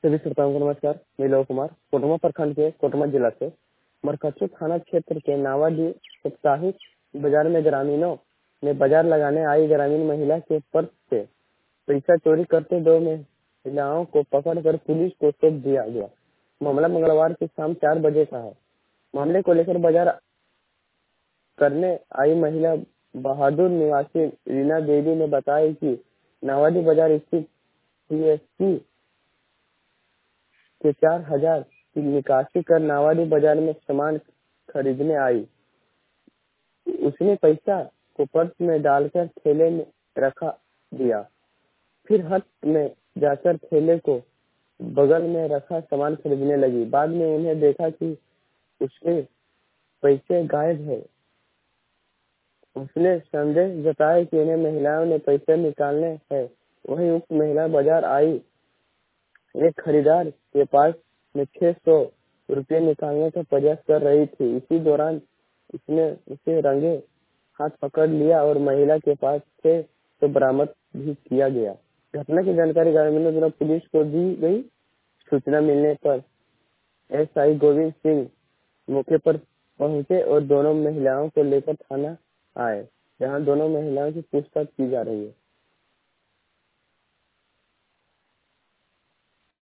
सभी श्रोताओं को नमस्कार। मैं लव कुमार कोटमा प्रखंड के कोटमा जिला से मरकच्चो थाना क्षेत्र के नावाडी साप्ताहिक बाजार में ग्रामीणों ने बाजार लगाने आई ग्रामीण महिला के पर्स से पैसा चोरी करते दो महिलाओं को पकड़कर पुलिस को सौंप दिया गया। मामला मंगलवार की शाम 4 बजे का है। मामले को लेकर बाजार करने आई महिला बहादुर निवासी रीना देवी ने बताया कि नावाडी बाजार स्थित सीएसपी के 4,000 की निकासी कर नावाडी बाजार में सामान खरीदने आई। उसने पैसा को पर्स में डालकर थैले में रखा दिया, फिर हाथ में जाकर थैले को बगल में रखा सामान खरीदने लगी। बाद में उन्हें देखा कि उसके पैसे गायब है। उसने संदेह जताया कि उन्हें महिलाओं ने पैसे निकालने हैं। वहीं उक्त महिला बाजार आई एक खरीदार के पास में 600 रुपये निकालने का प्रयास कर रही थी। इसी दौरान इसने उसे रंगे हाथ पकड़ लिया और महिला के पास से तो बरामद भी किया गया। घटना की जानकारी ग्रामीणों द्वारा पुलिस को दी गई। सूचना मिलने पर एसआई गोविंद सिंह मौके पर पहुंचे और दोनों महिलाओं को लेकर थाना आए, जहां दोनों महिलाओं की पूछताछ की जा रही है।